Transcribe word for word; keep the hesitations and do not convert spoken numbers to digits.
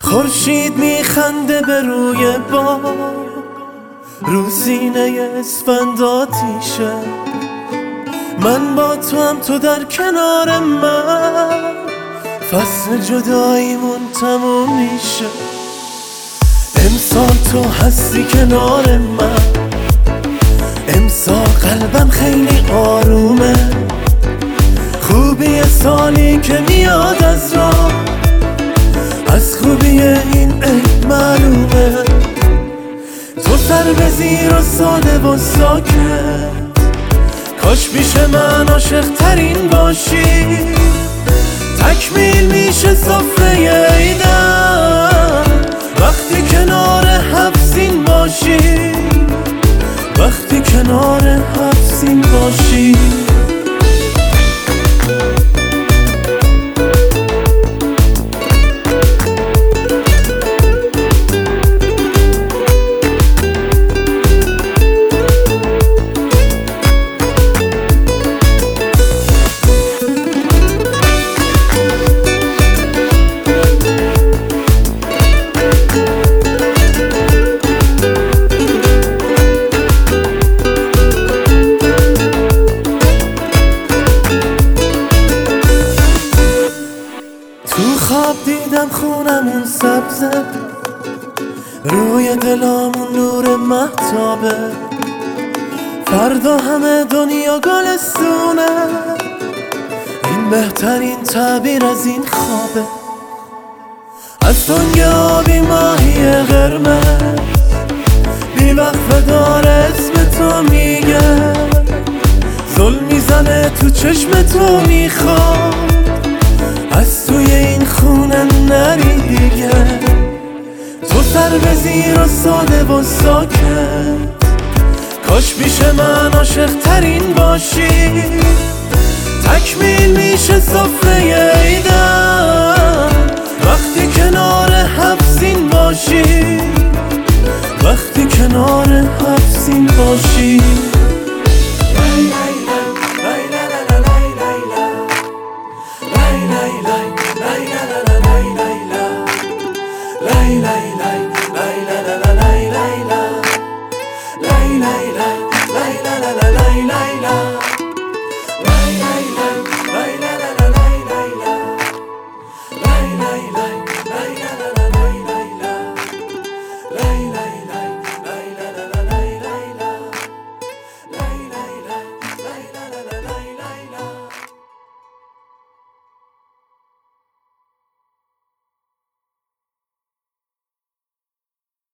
خورشید میخنده به روی بام، رو سینه اسفند آتیشه. من با تو هم تو در کنار من، فصل جداییمون تموم میشه. امسال تو هستی کنار من، امسال قلبم خیلی آرومه. خوبی سالی که میاد از راه، از خوبی این عید معلومه. تو سر به زیر و ساده و ساکت، کاش پیش من عاشق ترین باشی. تکمیل میشه سفره عیدم وقتی کنار حفظین باشی، وقتی کنار حفظین باشی. تو خواب دیدم خونمون سبزه، روی دلامون نور مهتابه. فردا همه دنیا گلستونه، این بهترین تعبیر از این خوابه. از تنگ آبی ماهی قرمز، بی وقفه داره اسم تو میگه. ظلم میزنه تو چشم تو، میخواد از توی این خونه نری دیگه. تو سر به زیر و ساده و ساکت، کاش پیش من عاشق ترین باشی. تکمیل میشه سفره عیدم